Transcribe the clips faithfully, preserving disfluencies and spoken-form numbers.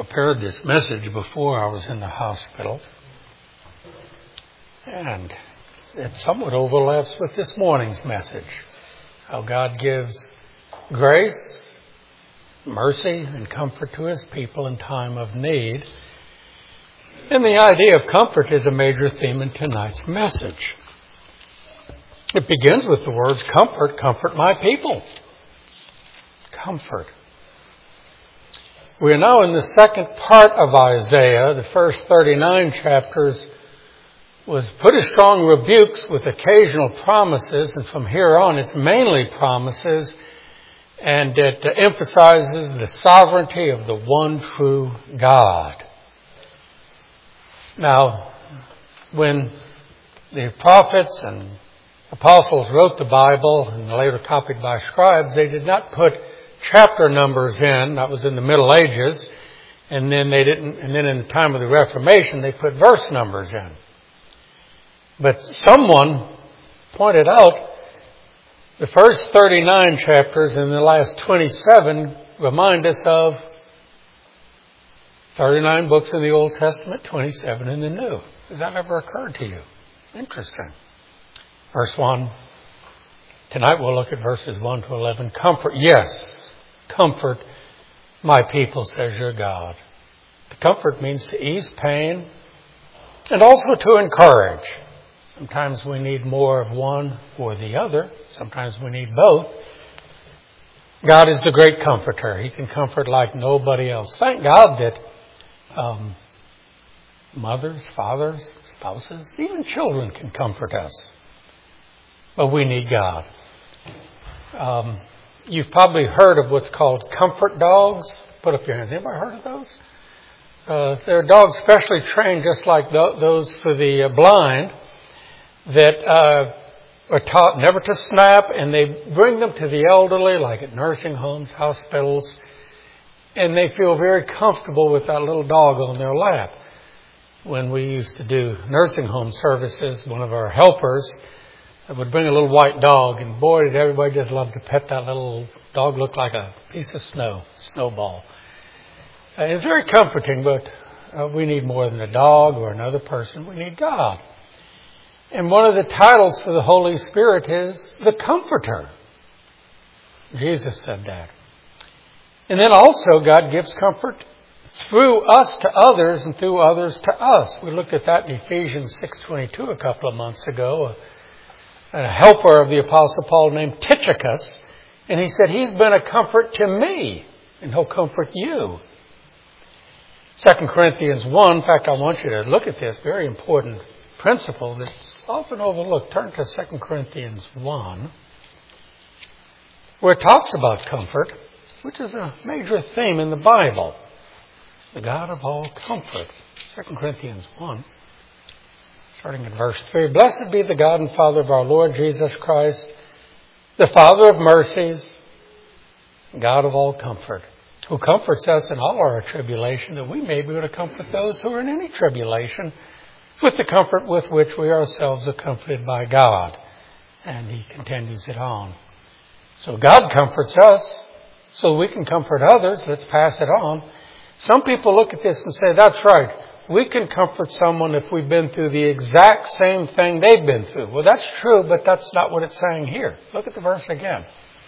prepared this message before I was in the hospital. And it somewhat overlaps with this morning's message. How God gives grace, mercy, and comfort to His people in time of need. And the idea of comfort is a major theme in tonight's message. It begins with the words, comfort, comfort my people. Comfort. We are now in the second part of Isaiah. The first thirty-nine chapters was pretty strong rebukes with occasional promises, and from here on it's mainly promises, and it emphasizes the sovereignty of the one true God. Now, when the prophets and apostles wrote the Bible and later copied by scribes, they did not put chapter numbers in. That was in the Middle Ages, and then they didn't. And then in the time of the Reformation, they put verse numbers in. But someone pointed out the first thirty-nine chapters and the last twenty-seven remind us of thirty-nine books in the Old Testament, twenty-seven in the New. Has that ever occurred to you? Interesting. Verse one. Tonight we'll look at verses one to eleven. Comfort, yes. Comfort my people, says your God. The comfort means to ease pain and also to encourage. Sometimes we need more of one or the other. Sometimes we need both. God is the great comforter. He can comfort like nobody else. Thank God that um, mothers, fathers, spouses, even children can comfort us. But we need God. Um, you've probably heard of what's called comfort dogs. Put up your hands. Anybody heard of those? Uh, they're dogs specially trained just like th- those for the uh, blind that uh, are taught never to snap, and they bring them to the elderly, like at nursing homes, hospitals, and they feel very comfortable with that little dog on their lap. When we used to do nursing home services, one of our helpers would bring a little white dog, and boy, did everybody just love to pet that little dog. Looked like a piece of snow, snowball. Uh, it's very comforting, but uh, we need more than a dog or another person. We need God. And one of the titles for the Holy Spirit is the Comforter. Jesus said that. And then also God gives comfort through us to others and through others to us. We looked at that in Ephesians six twenty-two a couple of months ago. A helper of the Apostle Paul named Tychicus, and he said, he's been a comfort to me, and he'll comfort you. Second Corinthians one, in fact, I want you to look at this very important principle that's often overlooked. Turn to Second Corinthians one, where it talks about comfort, which is a major theme in the Bible. The God of all comfort. Second Corinthians one. Starting at verse three, blessed be the God and Father of our Lord Jesus Christ, the Father of mercies, God of all comfort, who comforts us in all our tribulation, that we may be able to comfort those who are in any tribulation with the comfort with which we ourselves are comforted by God. And he continues it on. So God comforts us so we can comfort others. Let's pass it on. Some people look at this and say, that's right. We can comfort someone if we've been through the exact same thing they've been through. Well, that's true, but that's not what it's saying here. Look at the verse again.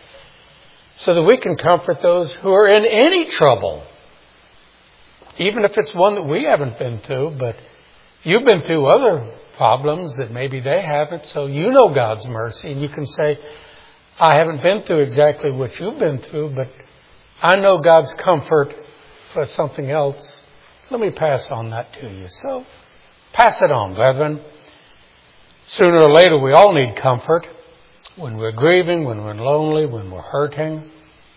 So that we can comfort those who are in any trouble. Even if it's one that we haven't been through, but you've been through other problems that maybe they haven't, so you know God's mercy, and you can say, I haven't been through exactly what you've been through, but I know God's comfort for something else. Let me pass on that to you. So, pass it on, brethren. Sooner or later, we all need comfort. When we're grieving, when we're lonely, when we're hurting.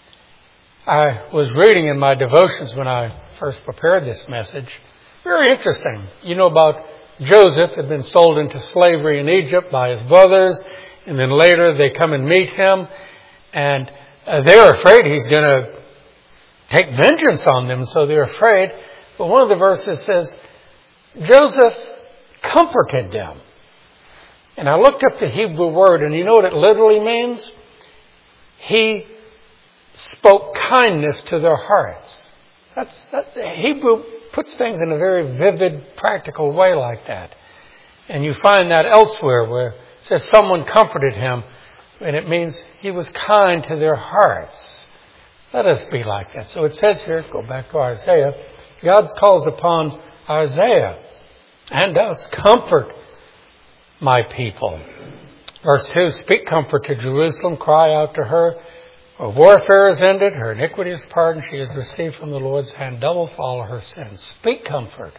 I was reading in my devotions when I first prepared this message. Very interesting. You know about Joseph had been sold into slavery in Egypt by his brothers. And then later they come and meet him. And uh, they're afraid he's going to take vengeance on them. So they're afraid. But one of the verses says, Joseph comforted them. And I looked up the Hebrew word, and you know what it literally means? He spoke kindness to their hearts. That's, that, Hebrew puts things in a very vivid, practical way like that. And you find that elsewhere where it says someone comforted him, and it means he was kind to their hearts. Let us be like that. So it says here, go back to Isaiah, God calls upon Isaiah and us, comfort my people. Verse two, speak comfort to Jerusalem, cry out to her. Her warfare is ended, her iniquity is pardoned, she has received from the Lord's hand double for all her sins. Speak comfort.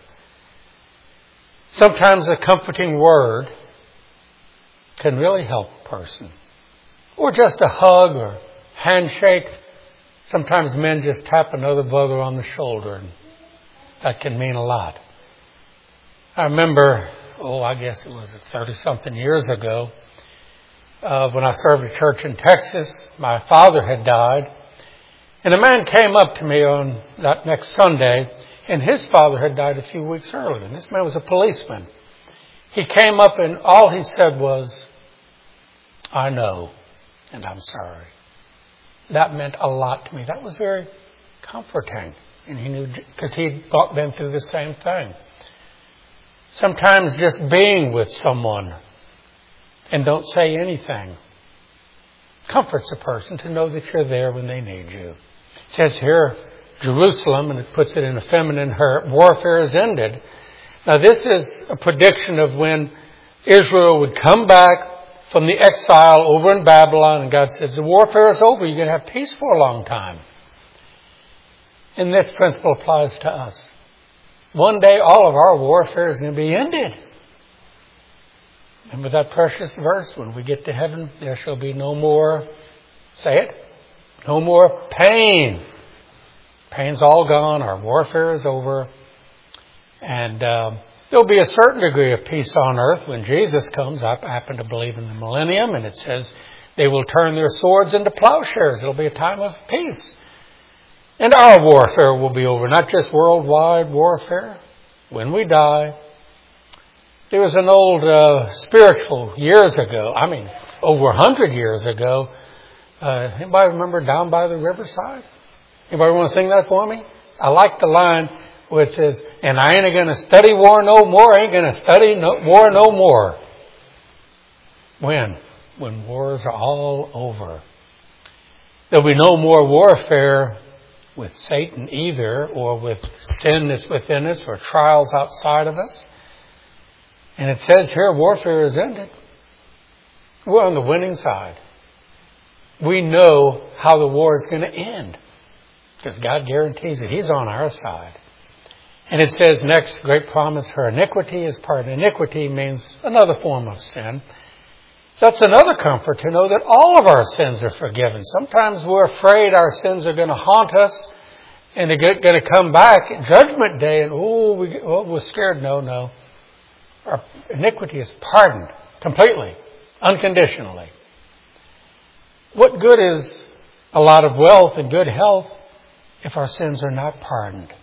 Sometimes a comforting word can really help a person. Or just a hug or handshake. Sometimes men just tap another brother on the shoulder, and that can mean a lot. I remember, oh, I guess it was thirty-something years ago, uh, when I served a church in Texas. My father had died. And a man came up to me on that next Sunday, and his father had died a few weeks earlier. And this man was a policeman. He came up and all he said was, I know, and I'm sorry. That meant a lot to me. That was very comforting. And he knew, because he'd been through the same thing. Sometimes just being with someone and don't say anything comforts a person to know that you're there when they need you. It says here, Jerusalem, and it puts it in a feminine, her warfare is ended. Now this is a prediction of when Israel would come back from the exile over in Babylon, and God says, the warfare is over, you're going to have peace for a long time. And this principle applies to us. One day all of our warfare is going to be ended. Remember that precious verse, when we get to heaven, there shall be no more, say it, no more pain. Pain's all gone, our warfare is over. And um, there'll be a certain degree of peace on earth when Jesus comes. I happen to believe in the millennium, and it says they will turn their swords into plowshares. It'll be a time of peace. And our warfare will be over, not just worldwide warfare. When we die, there was an old uh, spiritual years ago, I mean, over a hundred years ago. Uh, anybody remember Down by the Riverside? Anybody want to sing that for me? I like the line where it says, and I ain't going to study war no more, I ain't going to study no, war no more. When? When wars are all over. There'll be no more warfare with Satan either, or with sin that's within us, or trials outside of us. And it says here, warfare is ended. We're on the winning side. We know how the war is going to end, because God guarantees it. He's on our side. And it says next, great promise, her iniquity is pardoned. Iniquity means another form of sin. That's another comfort to know that all of our sins are forgiven. Sometimes we're afraid our sins are going to haunt us and they're going to come back at Judgment Day, and oh, we, oh, we're scared. No, no. Our iniquity is pardoned completely, unconditionally. What good is a lot of wealth and good health if our sins are not pardoned?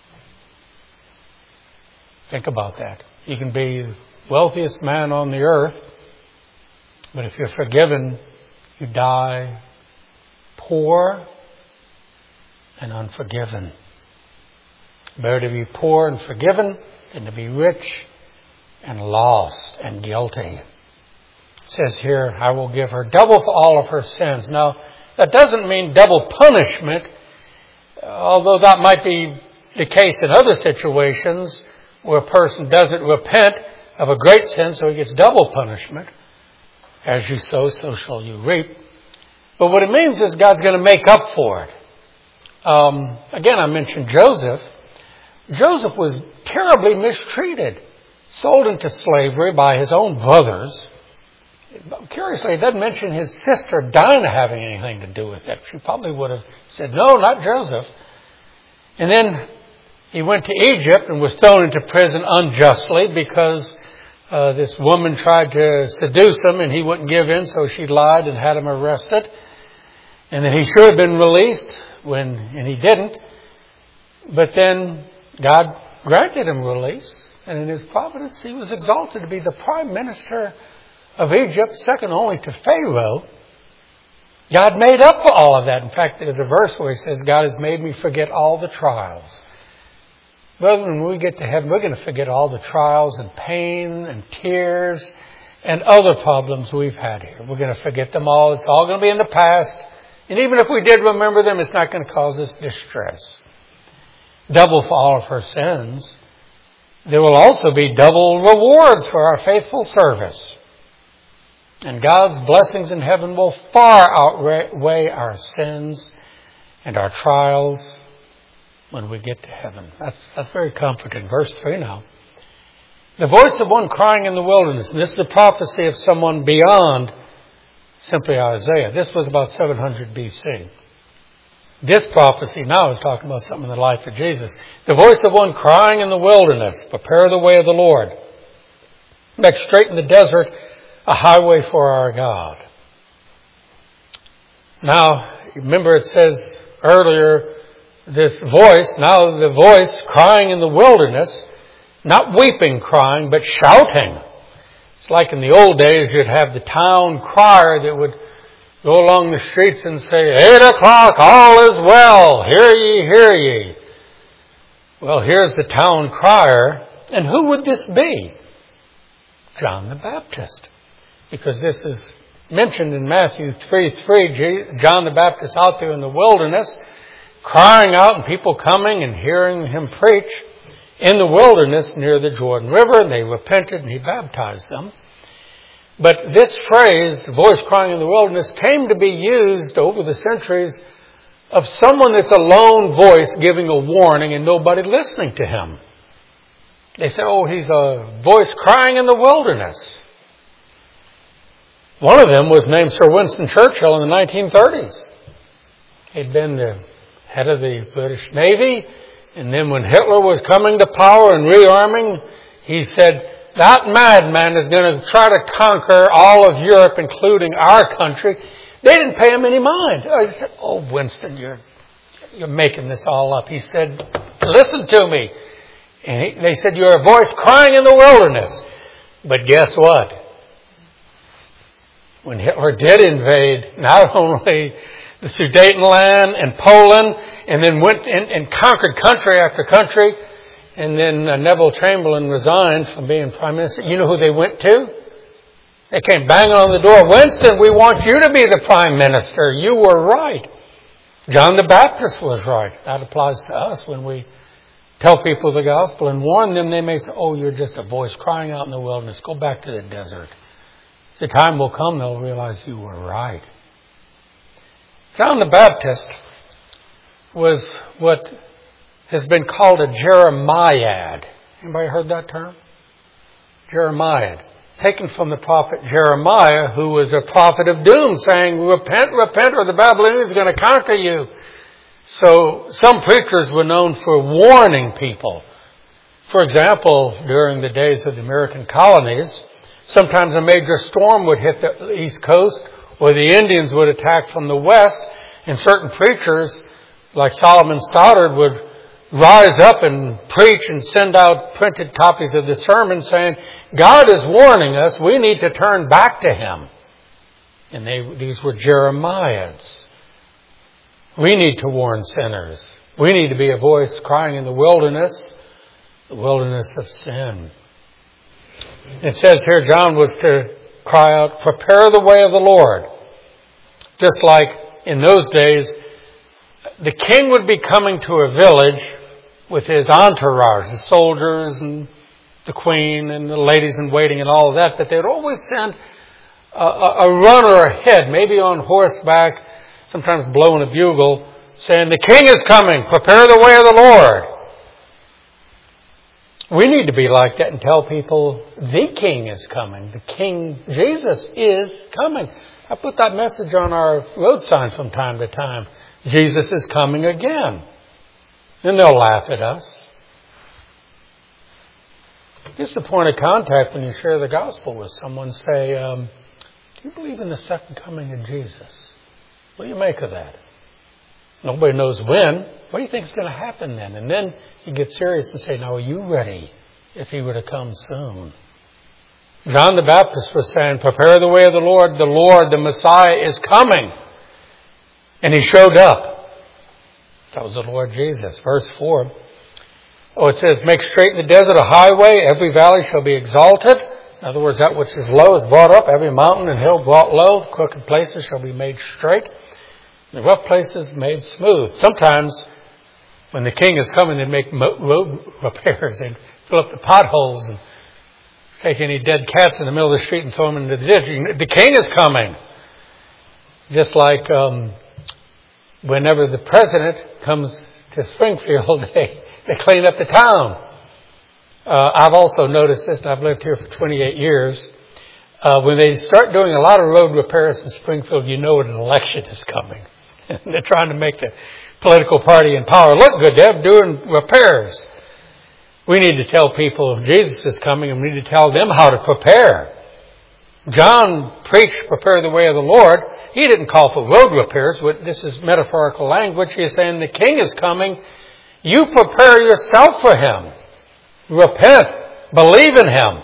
Think about that. You can be the wealthiest man on the earth, but if you're forgiven, you die poor and unforgiven. Better to be poor and forgiven than to be rich and lost and guilty. It says here, I will give her double for all of her sins. Now, that doesn't mean double punishment, although that might be the case in other situations where a person doesn't repent of a great sin, so he gets double punishment. As you sow, so shall you reap. But what it means is God's going to make up for it. Um, again, I mentioned Joseph. Joseph was terribly mistreated, sold into slavery by his own brothers. Curiously, it doesn't mention his sister Dinah having anything to do with it. She probably would have said, no, not Joseph. And then he went to Egypt and was thrown into prison unjustly because uh, this woman tried to seduce him and he wouldn't give in, so she lied and had him arrested. And then he should have been released, when and he didn't. But then God granted him release, and in his providence he was exalted to be the prime minister of Egypt, second only to Pharaoh. God made up for all of that. In fact, there's a verse where He says, God has made me forget all the trials. Well, when we get to heaven, we're going to forget all the trials and pain and tears and other problems we've had here. We're going to forget them all. It's all going to be in the past. And even if we did remember them, it's not going to cause us distress. Double for all of our sins. There will also be double rewards for our faithful service. And God's blessings in heaven will far outweigh our sins and our trials when we get to heaven. That's, that's very comforting. Verse three now. The voice of one crying in the wilderness. And this is a prophecy of someone beyond simply Isaiah. This was about seven hundred B C. This prophecy now is talking about something in the life of Jesus. The voice of one crying in the wilderness. Prepare the way of the Lord. Make straight in the desert a highway for our God. Now, remember it says earlier, this voice, now the voice crying in the wilderness, not weeping crying, but shouting. It's like in the old days you'd have the town crier that would go along the streets and say, Eight o'clock, all is well, hear ye, hear ye. Well, here's the town crier. And who would this be? John the Baptist. Because this is mentioned in Matthew three three, John the Baptist out there in the wilderness, crying out and people coming and hearing him preach in the wilderness near the Jordan River. And they repented and he baptized them. But this phrase, voice crying in the wilderness, came to be used over the centuries of someone that's a lone voice giving a warning and nobody listening to him. They say, oh, he's a voice crying in the wilderness. One of them was named Sir Winston Churchill in the nineteen thirties. He'd been the head of the British Navy. And then when Hitler was coming to power and rearming, he said, that madman is going to try to conquer all of Europe, including our country. They didn't pay him any mind. I said, oh, Winston, you're, you're making this all up. He said, listen to me. And he, they said, you're a voice crying in the wilderness. But guess what? When Hitler did invade not only the Sudetenland and Poland, and then went in, and conquered country after country, and then uh, Neville Chamberlain resigned from being Prime Minister. You know who they went to? They came banging on the door. Winston, we want you to be the Prime Minister. You were right. John the Baptist was right. That applies to us when we tell people the gospel and warn them. They may say, oh, you're just a voice crying out in the wilderness. Go back to the desert. The time will come they'll realize you were right. John the Baptist was what has been called a Jeremiad. Anybody heard that term? Jeremiad. Taken from the prophet Jeremiah, who was a prophet of doom, saying, repent, repent, or the Babylonians are going to conquer you. So some preachers were known for warning people. For example, during the days of the American colonies, sometimes a major storm would hit the East Coast, or the Indians would attack from the west, and certain preachers, like Solomon Stoddard, would rise up and preach and send out printed copies of the sermon saying, God is warning us, we need to turn back to Him. And they, these were Jeremiads. We need to warn sinners. We need to be a voice crying in the wilderness, the wilderness of sin. It says here John was to cry out, prepare the way of the Lord. Just like in those days, the king would be coming to a village with his entourage, the soldiers and the queen and the ladies in waiting and all of that, that they would always send a, a, a runner ahead, maybe on horseback, sometimes blowing a bugle, saying, the king is coming, prepare the way of the Lord. We need to be like that and tell people the king is coming. The King Jesus is coming. I put that message on our road signs from time to time. Jesus is coming again. And they'll laugh at us. It's the point of contact when you share the gospel with someone. Say, um, do you believe in the second coming of Jesus? What do you make of that? Nobody knows when. What do you think is going to happen then? And then you get serious and say, now are you ready if He were to come soon? John the Baptist was saying, prepare the way of the Lord. The Lord, the Messiah, is coming. And He showed up. That was the Lord Jesus. Verse four. Oh, it says, make straight in the desert a highway. Every valley shall be exalted. In other words, that which is low is brought up. Every mountain and hill brought low. Crooked places shall be made straight. The rough places made smooth. Sometimes when the King is coming, they make road repairs. They fill up the potholes and take any dead cats in the middle of the street and throw them into the ditch. The King is coming. Just like um, whenever the president comes to Springfield, they, they clean up the town. Uh, I've also noticed this, and I've lived here for twenty-eight years. Uh, when they start doing a lot of road repairs in Springfield, you know an election is coming. They're trying to make the political party in power look good. They're doing repairs. We need to tell people if Jesus is coming, and we need to tell them how to prepare. John preached, prepare the way of the Lord. He didn't call for road repairs. This is metaphorical language. He's saying the King is coming. You prepare yourself for Him. Repent. Believe in Him.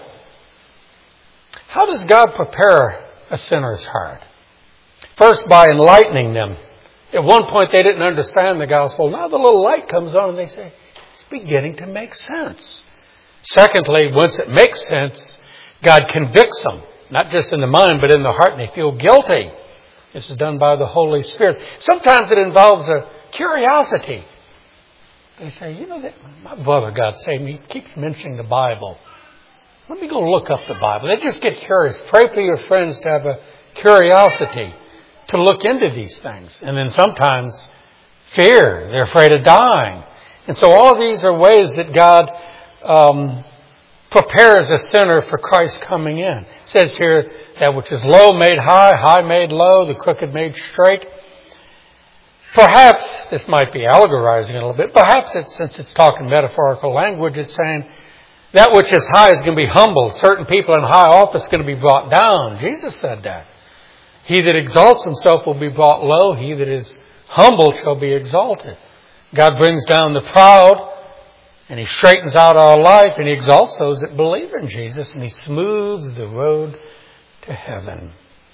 How does God prepare a sinner's heart? First, by enlightening them. At one point, they didn't understand the gospel. Now the little light comes on and they say, it's beginning to make sense. Secondly, once it makes sense, God convicts them. Not just in the mind, but in the heart, and they feel guilty. This is done by the Holy Spirit. Sometimes it involves a curiosity. They say, you know, that my brother got saved. He keeps mentioning the Bible. Let me go look up the Bible. They just get curious. Pray for your friends to have a curiosity to look into these things. And then sometimes fear. They're afraid of dying. And so all of these are ways that God um, prepares a sinner for Christ coming in. It says here, that which is low made high, high made low, the crooked made straight. Perhaps, this might be allegorizing a little bit, perhaps it's, since it's talking metaphorical language, it's saying that which is high is going to be humbled. Certain people in high office are going to be brought down. Jesus said that. He that exalts himself will be brought low. He that is humble shall be exalted. God brings down the proud, and He straightens out our life, and He exalts those that believe in Jesus, and He smooths the road to heaven.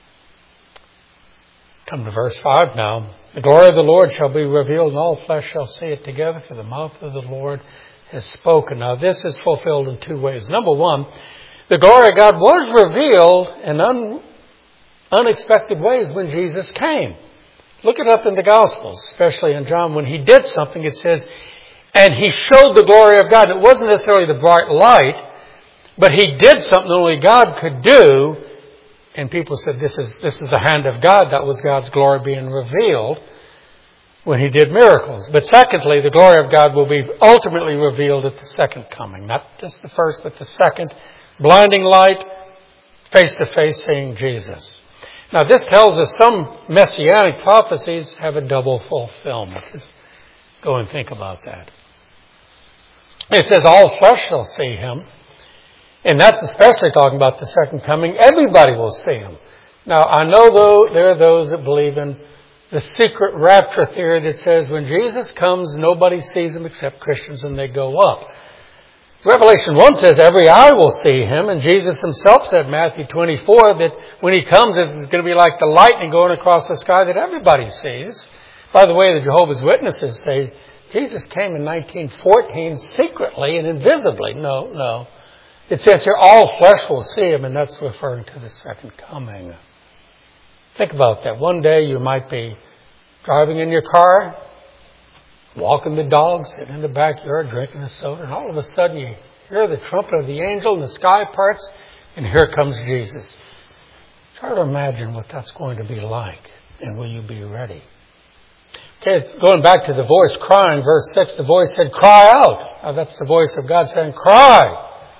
Come to verse five now. The glory of the Lord shall be revealed, and all flesh shall see it together, for the mouth of the Lord has spoken. Now this is fulfilled in two ways. Number one, the glory of God was revealed in un, unexpected ways when Jesus came. Look it up in the Gospels, especially in John. When He did something, it says, and He showed the glory of God. It wasn't necessarily the bright light, but He did something only God could do. And people said, this is this is the hand of God. That was God's glory being revealed when He did miracles. But secondly, the glory of God will be ultimately revealed at the second coming. Not just the first, but the second. Blinding light, face-to-face seeing Jesus. Now this tells us some messianic prophecies have a double fulfillment. Just go and think about that. It says all flesh shall see Him. And that's especially talking about the second coming. Everybody will see Him. Now, I know though there are those that believe in the secret rapture theory that says when Jesus comes, nobody sees Him except Christians, and they go up. Revelation one says every eye will see Him, and Jesus Himself said in Matthew twenty-four that when He comes, it's going to be like the lightning going across the sky that everybody sees. By the way, the Jehovah's Witnesses say Jesus came in nineteen fourteen secretly and invisibly. No, no. It says here, all flesh will see Him, and that's referring to the second coming. Think about that. One day you might be driving in your car, walking the dog, sitting in the backyard, drinking a soda, and all of a sudden you hear the trumpet of the angel and the sky parts, and here comes Jesus. Try to imagine what that's going to be like, and will you be ready? Okay, going back to the voice crying, verse six, the voice said, cry out. Now that's the voice of God saying, cry.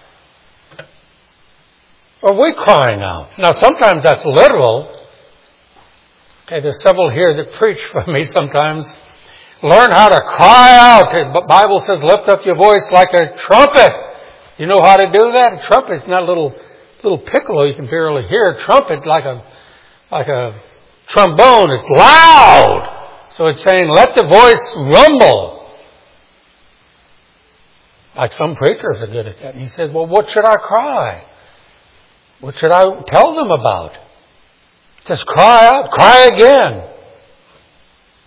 Are we crying out? Now, sometimes that's literal. Okay, there's several here that preach for me sometimes. Learn how to cry out. The Bible says, lift up your voice like a trumpet. You know how to do that? A trumpet is not a little, little piccolo you can barely hear. A trumpet like a, like a trombone. It's loud. So it's saying, let the voice rumble. Like some preachers are good at that. And he said, well, what should I cry? What should I tell them about? Just cry out, cry again.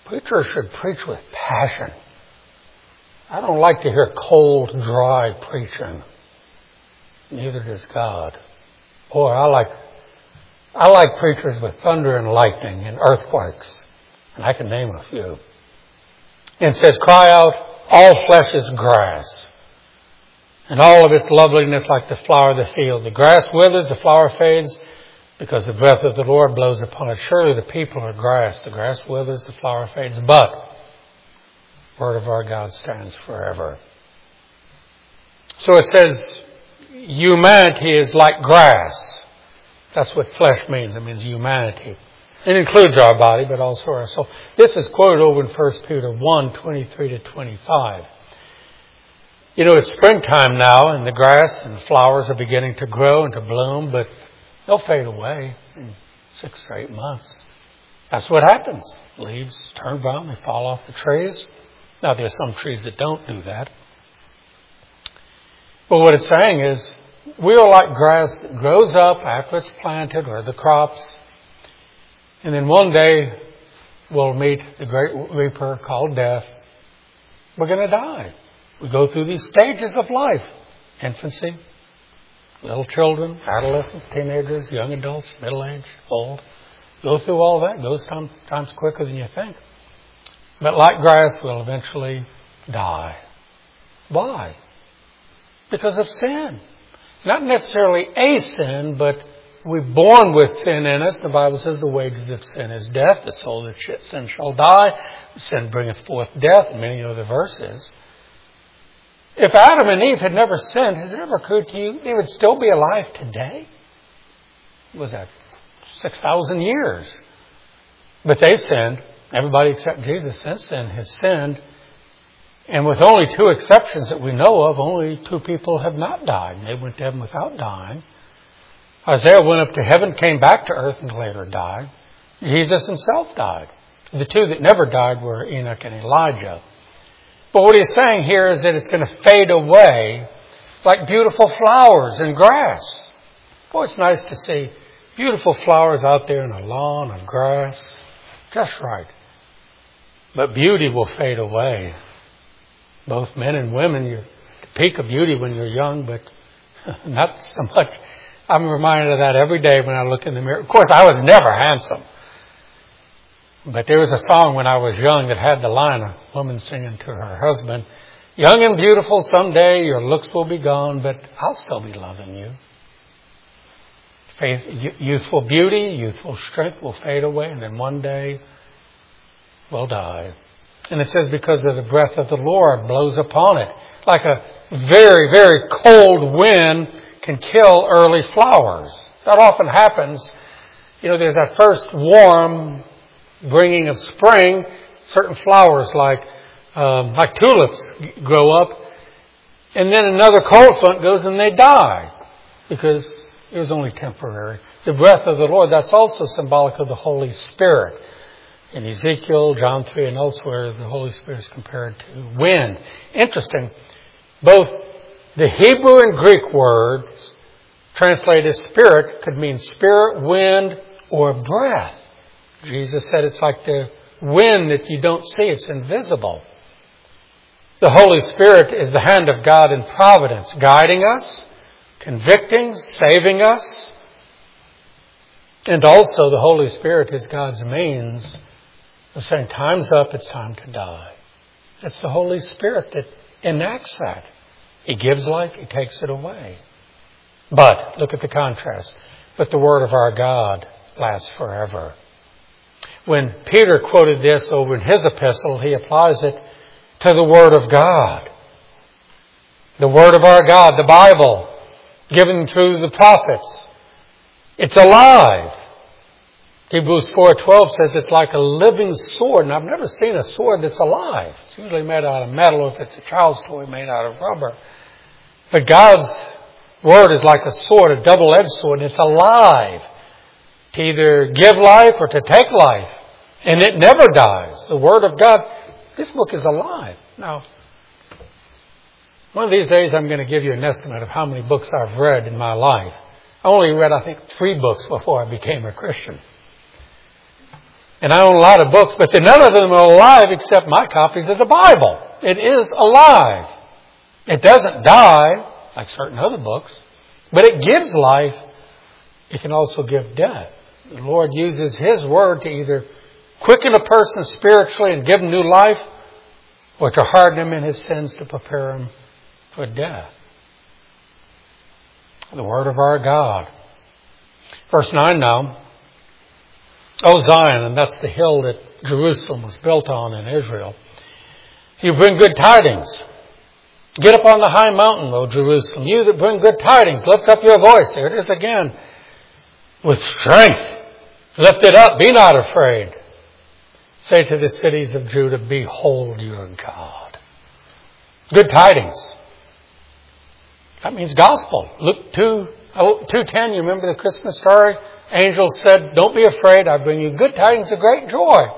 Preachers should preach with passion. I don't like to hear cold, dry preaching. Neither does God. Boy, I like I like preachers with thunder and lightning and earthquakes. And I can name a few. And it says, cry out, all flesh is grass. And all of its loveliness like the flower of the field. The grass withers, the flower fades, because the breath of the Lord blows upon it. Surely the people are grass. The grass withers, the flower fades. But the word of our God stands forever. So it says, humanity is like grass. That's what flesh means. It means humanity. It includes our body, but also our soul. This is quoted over in First Peter one, twenty-three to twenty-five. You know, it's springtime now, and the grass and the flowers are beginning to grow and to bloom, but they'll fade away in six or eight months. That's what happens. Leaves turn brown, they fall off the trees. Now, there's some trees that don't do that. But what it's saying is, we are like grass that grows up after it's planted, or the crops. And then one day, we'll meet the great reaper called death. We're going to die. We go through these stages of life. Infancy, little children, adolescents, teenagers, young adults, middle age, old. Go through all that. It goes sometimes quicker than you think. But like grass, we'll eventually die. Why? Because of sin. Not necessarily a sin, but we're born with sin in us. The Bible says the wages of sin is death. The soul that sin shall die. Sin bringeth forth death. And many other verses. If Adam and Eve had never sinned, has it ever occurred to you they would still be alive today? Was that six thousand years? But they sinned. Everybody except Jesus since then has sinned. And with only two exceptions that we know of, only two people have not died. They went to heaven without dying. Isaiah went up to heaven, came back to earth, and later died. Jesus himself died. The two that never died were Enoch and Elijah. But what he's saying here is that it's going to fade away like beautiful flowers and grass. Boy, it's nice to see beautiful flowers out there in a lawn of grass. Just right. But beauty will fade away. Both men and women, you're at the peak of beauty when you're young, but not so much. I'm reminded of that every day when I look in the mirror. Of course, I was never handsome. But there was a song when I was young that had the line, a woman singing to her husband, young and beautiful, someday your looks will be gone, but I'll still be loving you. Faith, youthful beauty, youthful strength will fade away, and then one day we'll die. And it says because of the breath of the Lord blows upon it. Like a very, very cold wind can kill early flowers. That often happens. You know, there's that first warm bringing of spring. Certain flowers like um, like tulips grow up. And then another cold front goes and they die. Because it was only temporary. The breath of the Lord, that's also symbolic of the Holy Spirit. In Ezekiel, John three, and elsewhere, the Holy Spirit is compared to wind. Interesting. Both the Hebrew and Greek words translated as spirit could mean spirit, wind, or breath. Jesus said it's like the wind that you don't see. It's invisible. The Holy Spirit is the hand of God in providence, guiding us, convicting, saving us. And also the Holy Spirit is God's means of saying, time's up, it's time to die. It's the Holy Spirit that enacts that. He gives life, He takes it away. But, look at the contrast. But the Word of our God lasts forever. When Peter quoted this over in his epistle, he applies it to the Word of God. The Word of our God, the Bible, given through the prophets. It's alive. Hebrews four twelve says it's like a living sword. And I've never seen a sword that's alive. It's usually made out of metal, or if it's a child's toy, made out of rubber. But God's Word is like a sword, a double-edged sword, and it's alive. To either give life or to take life. And it never dies. The Word of God, this book is alive. Now, one of these days I'm going to give you an estimate of how many books I've read in my life. I only read, I think, three books before I became a Christian. And I own a lot of books, but none of them are alive except my copies of the Bible. It is alive. It doesn't die like certain other books, but it gives life. It can also give death. The Lord uses His Word to either quicken a person spiritually and give him new life, or to harden him in his sins to prepare him for death. The Word of our God. Verse nine now. O Zion, and that's the hill that Jerusalem was built on in Israel. You bring good tidings. Get up on the high mountain, O Jerusalem. You that bring good tidings, lift up your voice. There it is again. With strength. Lift it up. Be not afraid. Say to the cities of Judah, behold your God. Good tidings. That means gospel. Luke two, two ten, you remember the Christmas story? Angels said, don't be afraid. I bring you good tidings of great joy.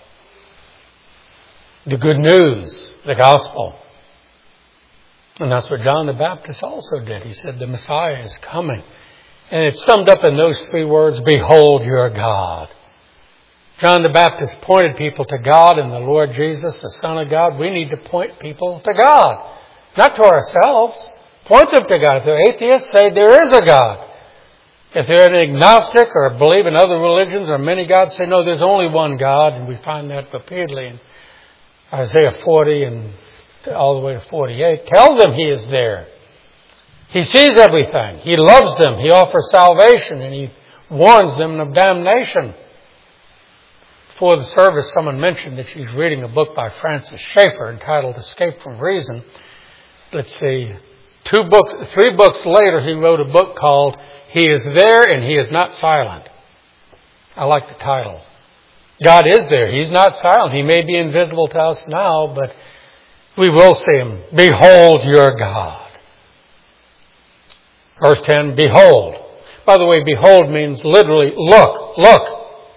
The good news, the gospel. And that's what John the Baptist also did. He said, the Messiah is coming. And it's summed up in those three words, behold your God. John the Baptist pointed people to God and the Lord Jesus, the Son of God. We need to point people to God, not to ourselves. Point them to God. If they're atheists, say there is a God. If they're an agnostic or believe in other religions or many gods, say no, there's only one God. And we find that repeatedly in Isaiah forty and all the way to forty-eight. Tell them He is there. He sees everything. He loves them. He offers salvation and He warns them of damnation. Before the service, someone mentioned that she's reading a book by Francis Schaeffer entitled Escape from Reason. Let's see, two books, three books later, he wrote a book called He is There and He is Not Silent. I like the title. God is there. He's not silent. He may be invisible to us now, but we will see Him. Behold your God. Verse ten, behold. By the way, behold means literally look, look.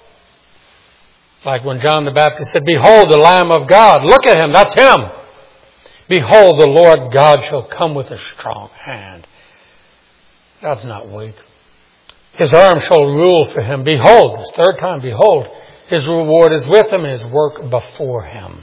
Like when John the Baptist said, behold the Lamb of God. Look at Him. That's Him. Behold, the Lord God shall come with a strong hand. God's not weak. His arm shall rule for Him. Behold, this third time, behold, His reward is with Him and His work before Him.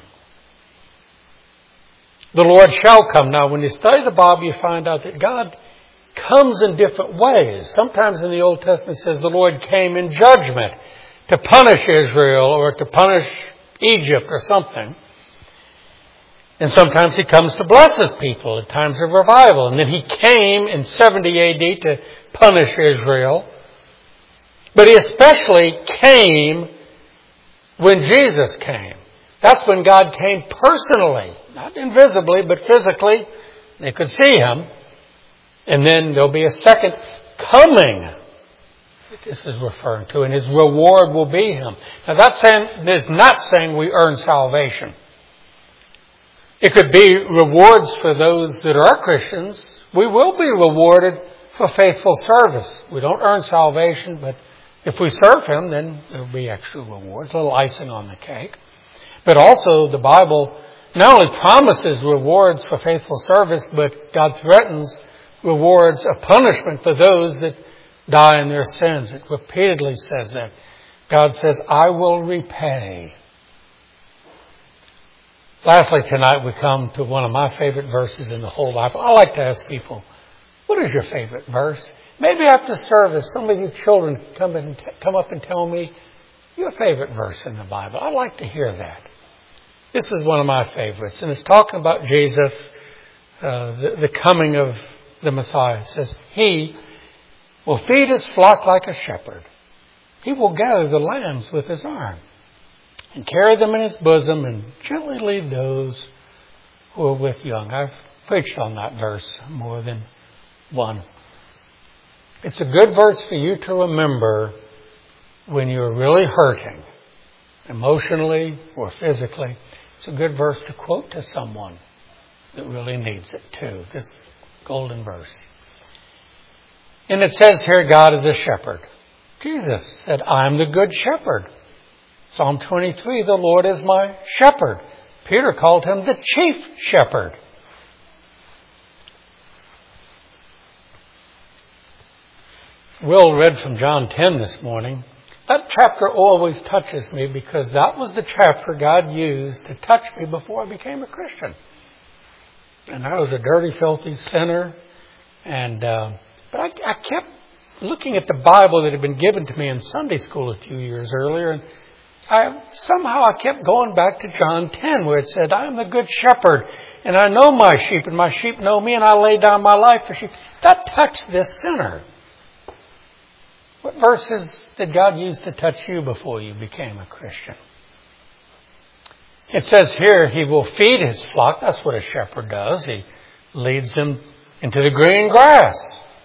The Lord shall come. Now, when you study the Bible, you find out that God comes in different ways. Sometimes in the Old Testament it says the Lord came in judgment to punish Israel or to punish Egypt or something. And sometimes He comes to bless His people at times of revival. And then He came in seventy A D to punish Israel. But He especially came when Jesus came. That's when God came personally. Not invisibly, but physically. They could see Him. And then there'll be a second coming that this is referring to. And His reward will be Him. Now that's saying, is not saying we earn salvation. It could be rewards for those that are Christians. We will be rewarded for faithful service. We don't earn salvation, but if we serve Him, then there will be extra rewards, a little icing on the cake. But also the Bible not only promises rewards for faithful service, but God threatens rewards of punishment for those that die in their sins. It repeatedly says that. God says, I will repay. Lastly, tonight we come to one of my favorite verses in the whole Bible. I like to ask people, what is your favorite verse? Maybe after service, some of you children come and t- come up and tell me your favorite verse in the Bible. I'd like to hear that. This is one of my favorites, and it's talking about Jesus, uh, the, the coming of the Messiah. It says, He will feed His flock like a shepherd. He will gather the lambs with His arm and carry them in His bosom and gently lead those who are with young. I've preached on that verse more than one. It's a good verse for you to remember when you're really hurting, emotionally or physically. It's a good verse to quote to someone that really needs it too. This golden verse. And it says here, God is a shepherd. Jesus said, I'm the good shepherd. Psalm twenty-three, the Lord is my shepherd. Peter called Him the chief shepherd. Will read from John ten this morning. That chapter always touches me because that was the chapter God used to touch me before I became a Christian. And I was a dirty, filthy sinner. And uh, but I, I kept looking at the Bible that had been given to me in Sunday school a few years earlier. And I, somehow I kept going back to John ten, where it said, I am the good shepherd, and I know my sheep, and my sheep know me, and I lay down my life for sheep. That touched this sinner. What verses did God use to touch you before you became a Christian? It says here, He will feed His flock. That's what a shepherd does. He leads them into the green grass.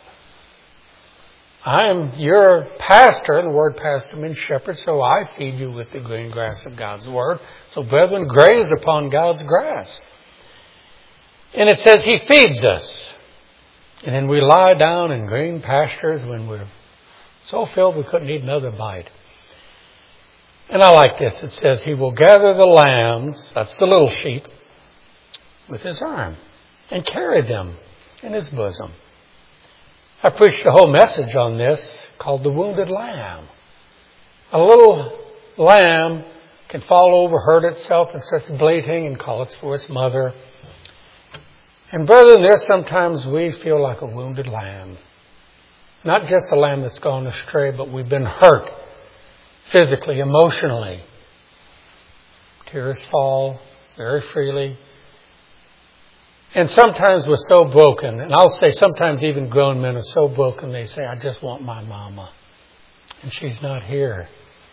I am your pastor, and the word pastor means shepherd, so I feed you with the green grass of God's word. So brethren, graze upon God's grass. And it says He feeds us. And then we lie down in green pastures when we're so filled we couldn't eat another bite. And I like this. It says He will gather the lambs, that's the little sheep, with His arm and carry them in His bosom. I preached a whole message on this called The Wounded Lamb. A little lamb can fall over, hurt itself, and starts bleating and calls for its mother. And brethren, there's sometimes we feel like a wounded lamb. Not just a lamb that's gone astray, but we've been hurt physically, emotionally. Tears fall very freely. And sometimes we're so broken, and I'll say sometimes even grown men are so broken, they say, I just want my mama. And she's not here.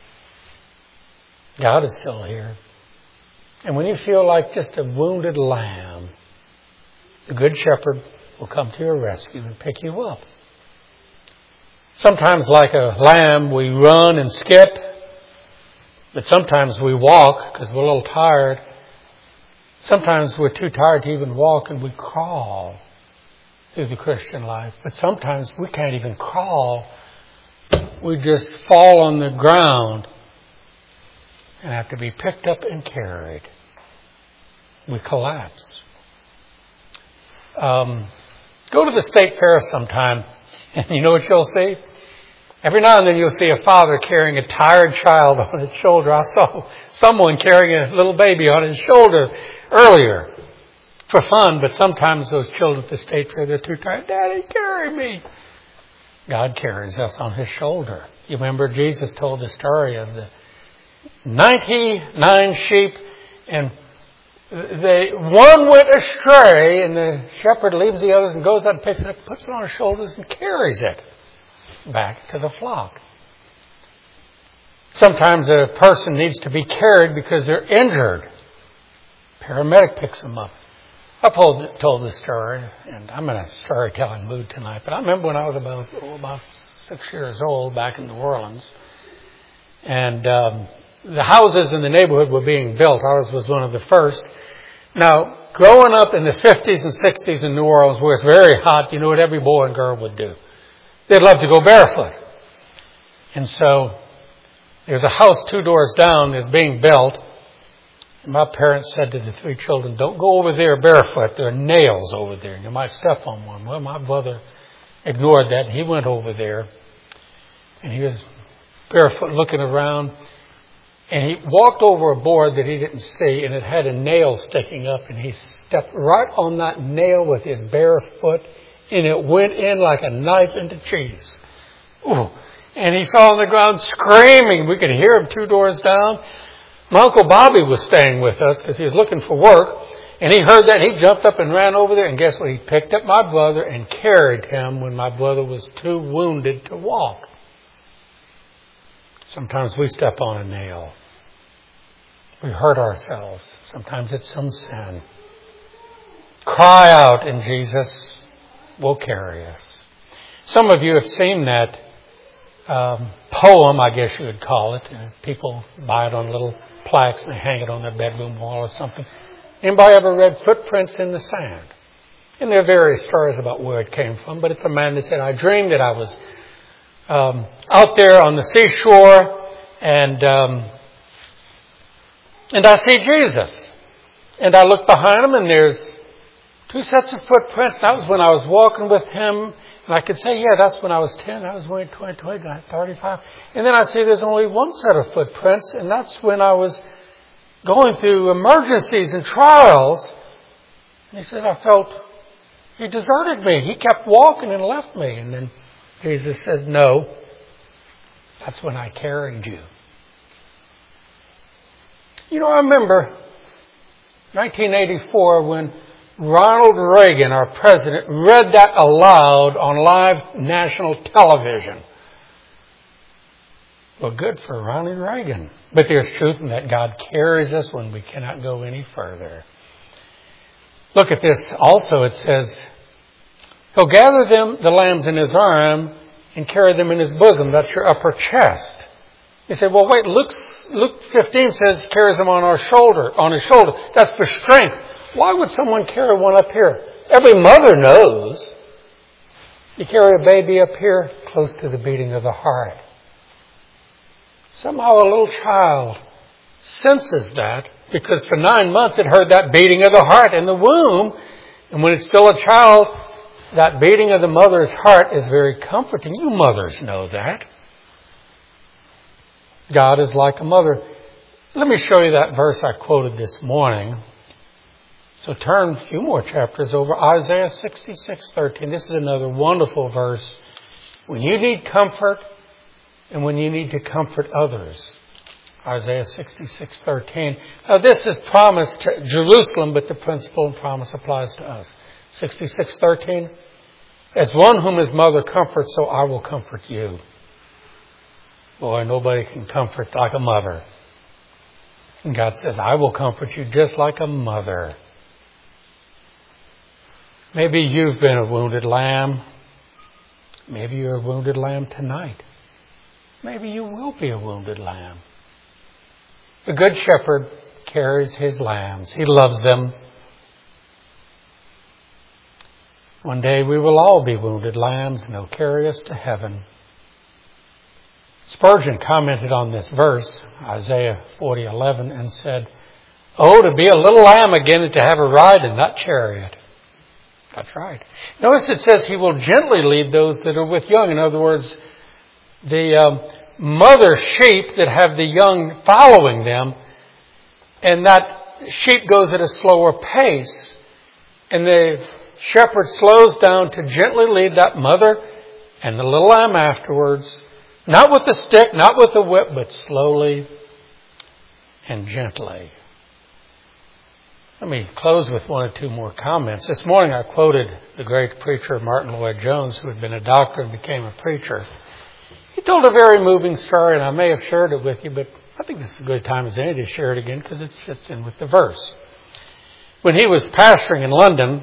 God is still here. And when you feel like just a wounded lamb, the Good Shepherd will come to your rescue and pick you up. Sometimes like a lamb, we run and skip, but sometimes we walk because we're a little tired. Sometimes we're too tired to even walk and we crawl through the Christian life. But sometimes we can't even crawl. We just fall on the ground and have to be picked up and carried. We collapse. Um, go to the state fair sometime and you know what you'll see? Every now and then you'll see a father carrying a tired child on his shoulder. I saw someone carrying a little baby on his shoulder earlier for fun, but sometimes those children at the state fair, they're too tired. Daddy, carry me. God carries us on His shoulder. You remember Jesus told the story of the ninety-nine sheep, and they one went astray, and the shepherd leaves the others and goes out and picks it up, puts it on his shoulders, and carries it back to the flock. Sometimes a person needs to be carried because they're injured. Paramedic picks them up. I've told, told this story, and I'm in a storytelling mood tonight, but I remember when I was about, oh, about six years old back in New Orleans, and um, the houses in the neighborhood were being built. Ours was one of the first. Now, growing up in the fifties and sixties in New Orleans, where it's very hot, you know what every boy and girl would do? They'd love to go barefoot. And so there's a house two doors down that's being built. And my parents said to the three children, don't go over there barefoot. There are nails over there. And you might step on one. Well, my brother ignored that. And he went over there. And he was barefoot looking around. And he walked over a board that he didn't see. And it had a nail sticking up. And he stepped right on that nail with his bare foot. And it went in like a knife into cheese. Ooh. And he fell on the ground screaming. We could hear him two doors down. My Uncle Bobby was staying with us because he was looking for work. And he heard that. And he jumped up and ran over there. And guess what? He picked up my brother and carried him when my brother was too wounded to walk. Sometimes we step on a nail. We hurt ourselves. Sometimes it's some sin. Cry out, and Jesus will carry us. Some of you have seen that um, poem, I guess you would call it. Uh, people buy it on little plaques and they hang it on their bedroom wall or something. Anybody ever read Footprints in the Sand? And there are various stories about where it came from, but it's a man that said, I dreamed that I was um, out there on the seashore and um, and I see Jesus. And I look behind him and there's two sets of footprints. That was when I was walking with him And I could say, yeah, that's when I was ten, I was twenty, twenty, twenty, thirty-five. And then I see there's only one set of footprints, and that's when I was going through emergencies and trials. And he said, I felt he deserted me. He kept walking and left me. And then Jesus said, no, that's when I carried you. You know, I remember nineteen eighty-four when Ronald Reagan, our president, read that aloud on live national television. Well, good for Ronald Reagan. But there's truth in that. God carries us when we cannot go any further. Look at this. Also, it says, He'll gather them, the lambs, in His arm and carry them in His bosom. That's your upper chest. You say, well, wait, Luke, Luke fifteen says carries them on our shoulder, on His shoulder. That's for strength. Why would someone carry one up here? Every mother knows. You carry a baby up here close to the beating of the heart. Somehow a little child senses that because for nine months it heard that beating of the heart in the womb. And when it's still a child, that beating of the mother's heart is very comforting. You mothers know that. God is like a mother. Let me show you that verse I quoted this morning. So turn a few more chapters over. Isaiah sixty-six thirteen. This is another wonderful verse. When you need comfort and when you need to comfort others. Isaiah sixty-six thirteen. Now this is promised to Jerusalem, but the principle and promise applies to us. sixty-six thirteen. As one whom his mother comforts, so I will comfort you. Boy, nobody can comfort like a mother. And God says, I will comfort you just like a mother. Maybe you've been a wounded lamb. Maybe you're a wounded lamb tonight. Maybe you will be a wounded lamb. The Good Shepherd carries his lambs. He loves them. One day we will all be wounded lambs and He'll carry us to heaven. Spurgeon commented on this verse, Isaiah forty eleven, and said, oh, to be a little lamb again and to have a ride in that chariot. That's right. Notice it says He will gently lead those that are with young. In other words, the um, mother sheep that have the young following them, and that sheep goes at a slower pace, and the shepherd slows down to gently lead that mother and the little lamb afterwards, not with the stick, not with the whip, but slowly and gently. Let me close with one or two more comments. This morning I quoted the great preacher Martin Lloyd-Jones, who had been a doctor and became a preacher. He told a very moving story, and I may have shared it with you, but I think this is a good time as any to share it again because it fits in with the verse. When he was pastoring in London,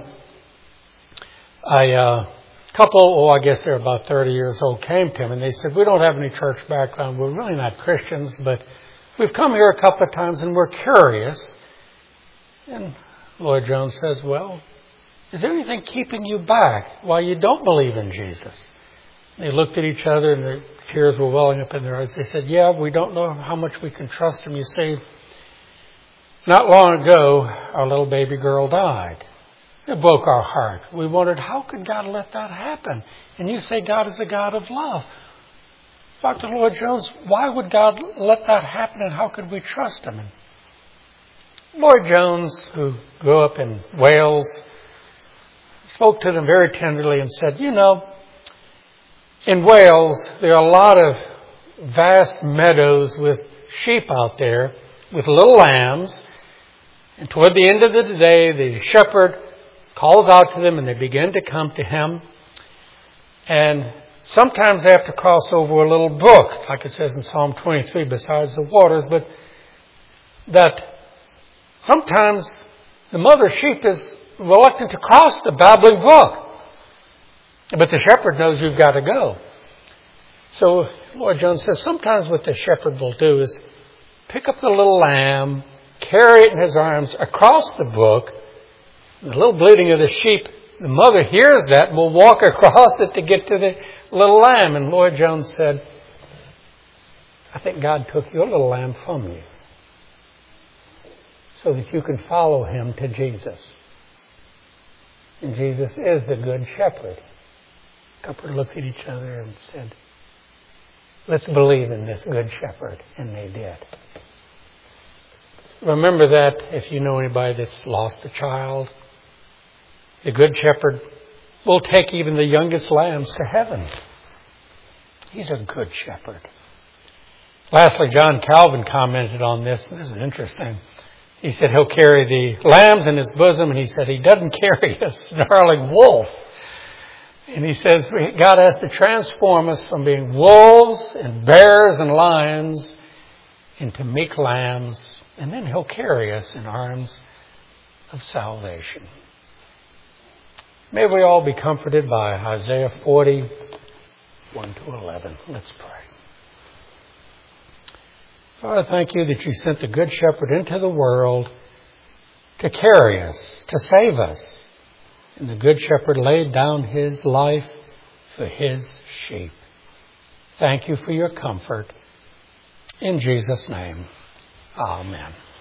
a uh, couple, oh, I guess they're about thirty years old, came to him and they said, we don't have any church background. We're really not Christians, but we've come here a couple of times and we're curious. And Lloyd-Jones says, well, is there anything keeping you back while you don't believe in Jesus? They looked at each other and their tears were welling up in their eyes. They said, yeah, we don't know how much we can trust Him. You see, not long ago, our little baby girl died. It broke our heart. We wondered, how could God let that happen? And you say God is a God of love. Doctor Lloyd-Jones, why would God let that happen and how could we trust Him? And Lloyd-Jones, who grew up in Wales, spoke to them very tenderly and said, you know, in Wales, there are a lot of vast meadows with sheep out there, with little lambs. And toward the end of the day, the shepherd calls out to them and they begin to come to him. And sometimes they have to cross over a little brook, like it says in Psalm twenty-three, besides the waters. But that sometimes the mother sheep is reluctant to cross the babbling brook. But the shepherd knows you've got to go. So Lloyd-Jones says sometimes what the shepherd will do is pick up the little lamb, carry it in his arms across the brook. The little bleating of the sheep, the mother hears that and will walk across it to get to the little lamb. And Lloyd-Jones said, I think God took your little lamb from you so that you can follow Him to Jesus. And Jesus is the Good Shepherd. couple looked at each other and said, let's believe in this good shepherd. And they did. Remember that if you know anybody that's lost a child, the good shepherd will take even the youngest lambs to heaven. He's a good shepherd. Lastly, John Calvin commented on this. This is interesting. He said he'll carry the lambs in his bosom, and he said he doesn't carry a snarling wolf. And he says God has to transform us from being wolves and bears and lions into meek lambs, and then he'll carry us in arms of salvation. May we all be comforted by Isaiah forty, one to eleven. Let's pray. Father, thank you that you sent the Good Shepherd into the world to carry us, to save us. And the Good Shepherd laid down his life for his sheep. Thank you for your comfort. In Jesus' name, amen.